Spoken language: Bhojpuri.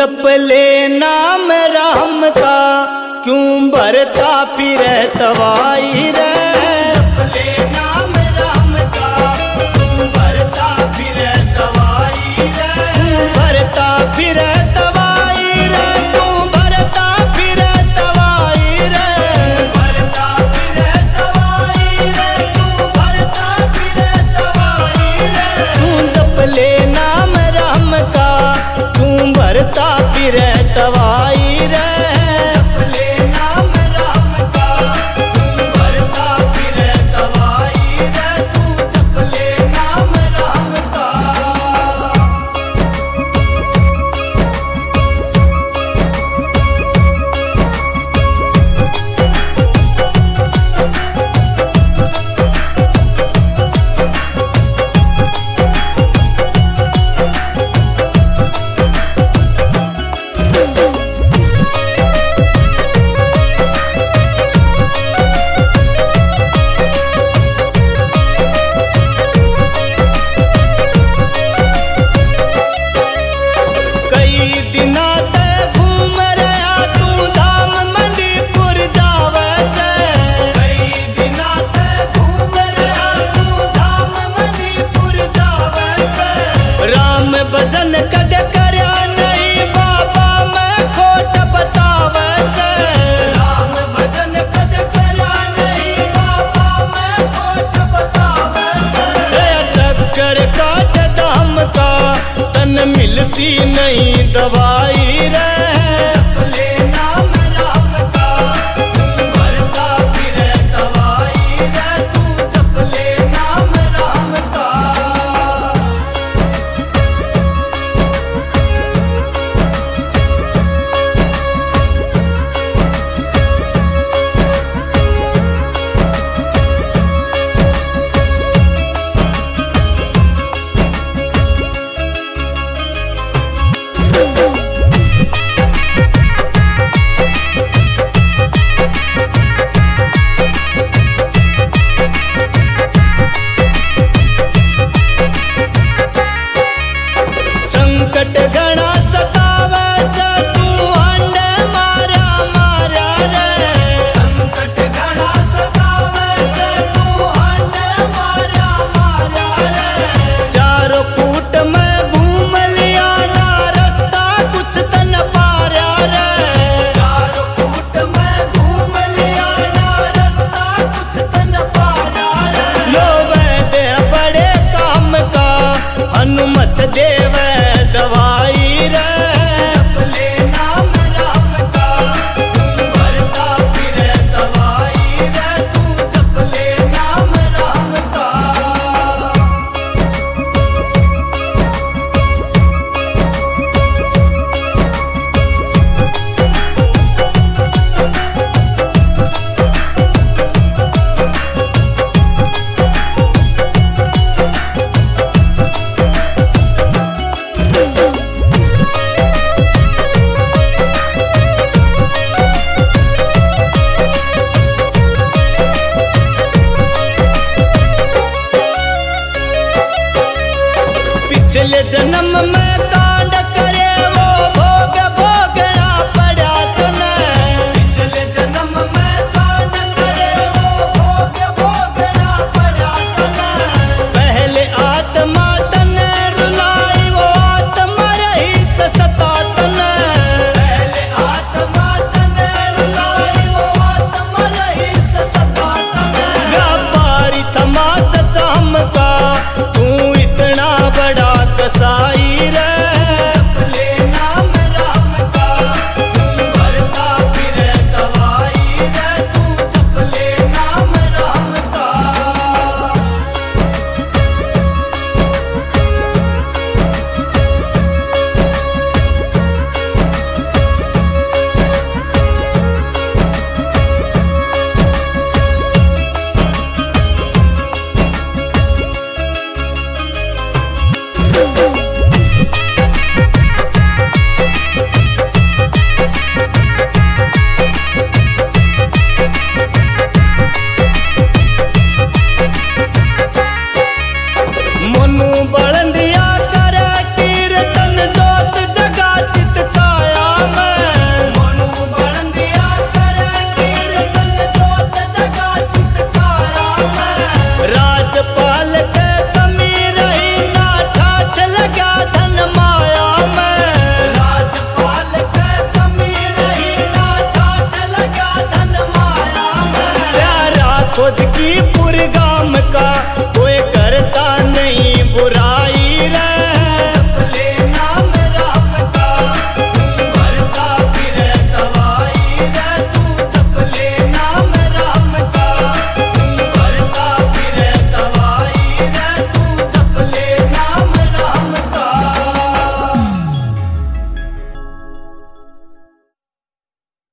जप ले नाम राम का क्यों भरता फिरे तवाई रे। जप ले नाम राम का क्यों भरता फिरे तवाई रे। भरता फिरे तवाई रे, क्यों भरता फिरे तवाई रे। भरता फिरे तवाई रे, क्यों भरता फिरे तवाई रे। क्यों जप ले नाम राम का क्यों भरता फिरे तवाई रे। जप ले नाम राम का क्यों भरता फिरे तवाई रे। तू जप ले नाम राम का। भजन कद करया नहीं बाबा मैं खोट बतावे से। राम भजन कद करया नहीं बाबा मैं खोट बतावे से। चक्कर काट दाम का तन मिलती नहीं दवाई रे।